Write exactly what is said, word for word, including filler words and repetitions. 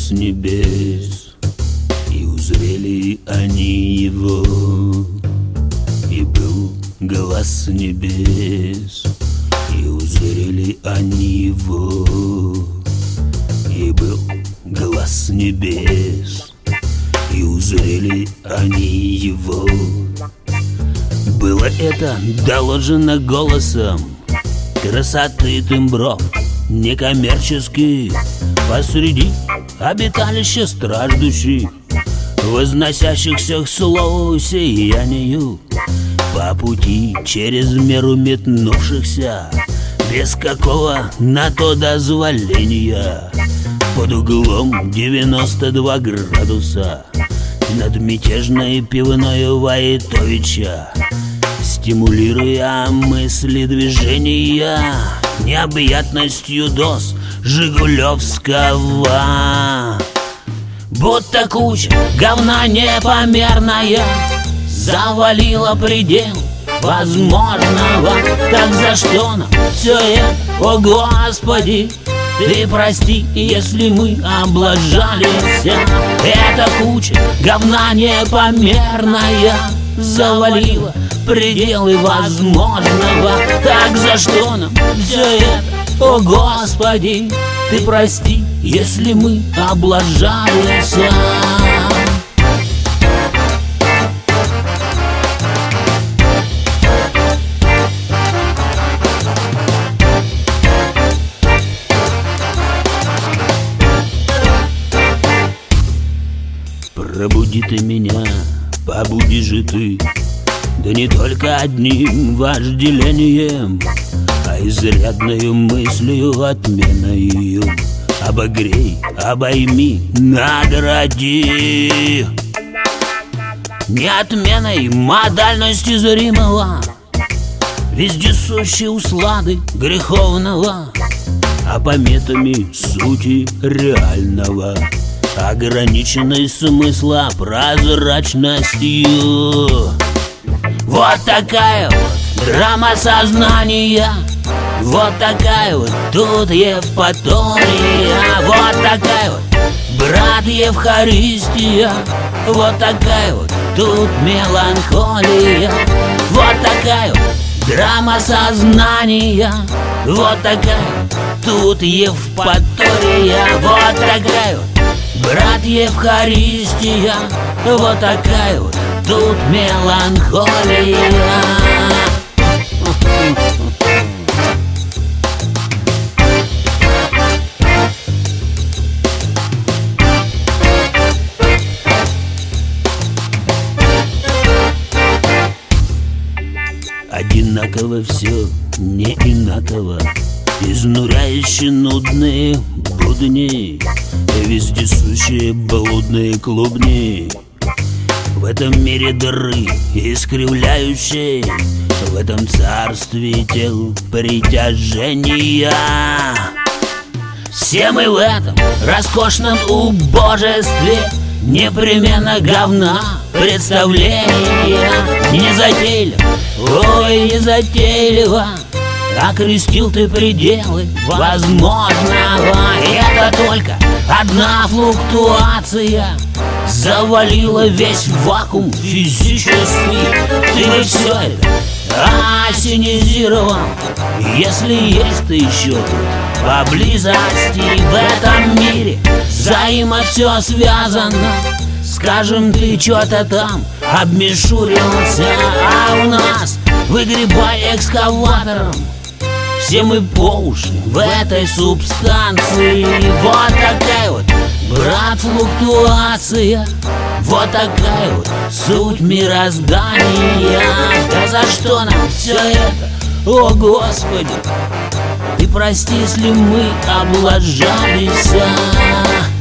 с небес, и узрели они его. И был глаз с небес, и узрели они его. И был глаз с небес, и узрели они его. Было это доложено голосом красоты тембров некоммерческих посреди обиталища страждущих, возносящихся к слову сиянию, по пути через меру метнувшихся без какого на то дозволения, под углом девяносто два градуса над мятежной пивною Войтовича, стимулируя мысли движения необъятностью доз жигулевского. Будто куча говна непомерная завалила предел возможного. Так за что нам все это, о Господи? Ты прости, если мы облажались. Эта куча говна непомерная завалила пределы возможного. Так за что нам все это, о Господи? Ты прости, если мы облажались. Пробуди ты меня, побуди же ты, да не только одним вожделением, а изрядною мыслью отменою. Обогрей, обойми, награди не отменой модальности зримого, вездесущей услады греховного, а пометами сути реального, ограниченной смысла прозрачностью. Вот такая вот драма сознания, вот такая вот тут Евпатория, вот такая вот, брат, Евхаристия, вот такая вот тут меланхолия, вот такая вот драма сознания, вот такая вот тут Евпатория, вот такая вот, брат, Евхаристия, вот такая вот тут меланхолия. Одинаково все, не инаково, изнуряющие нудные будни, вездесущие блудные клубни. В этом мире дыры искривляющие, в этом царстве тел притяжения. Все мы в этом роскошном убожестве непременно говна представления. Незатейливо, ой, незатейливо окрестил ты пределы возможного. И это только одна флуктуация завалила весь вакуум физический. Ты бы все это осенизировал, если есть ты еще тут поблизости. В этом мире взаимо все связано. Скажем, ты что-то там обмешурился, а у нас выгребай экскаватором. Все мы по уши в этой субстанции. Вот такая вот, брат, флуктуация, вот такая вот суть мироздания. Да за что нам все это, о Господи? Ты прости, если мы облажались.